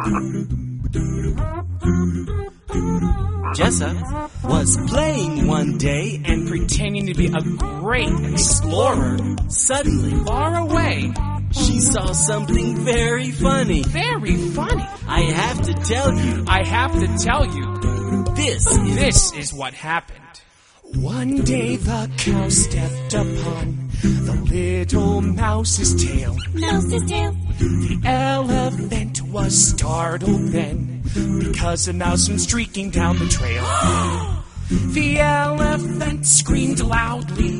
Jessa was playing one day and pretending to be a great explorer. suddenly Far away. she saw something very funny. Very funny. I have to tell you, I have to tell you, this is what happened. One day the cow stepped upon the little mouse's tail. Mouse's tail. The elephant was startled then, because a mouse went streaking down the trail. The elephant screamed loudly.